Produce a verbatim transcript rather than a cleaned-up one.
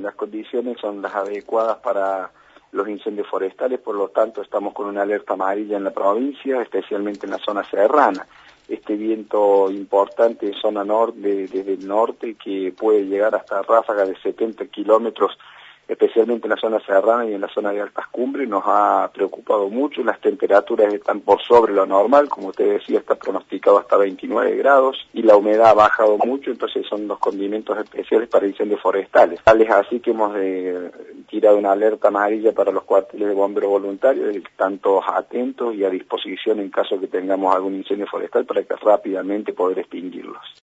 Las condiciones son las adecuadas para los incendios forestales, por lo tanto estamos con una alerta amarilla en la provincia, especialmente en la zona serrana. Este viento importante en zona norte, desde el norte, que puede llegar hasta ráfagas de setenta kilómetros, especialmente en la zona serrana y en la zona de altas cumbres, nos ha preocupado mucho. Las temperaturas están por sobre lo normal, como usted decía, está pronosticado hasta veintinueve grados, y la humedad ha bajado mucho, entonces son los condimentos especiales para incendios forestales. Tal es así que hemos eh, tirado una alerta amarilla para los cuarteles de bomberos voluntarios, están todos atentos y a disposición en caso que tengamos algún incendio forestal para que rápidamente poder extinguirlos.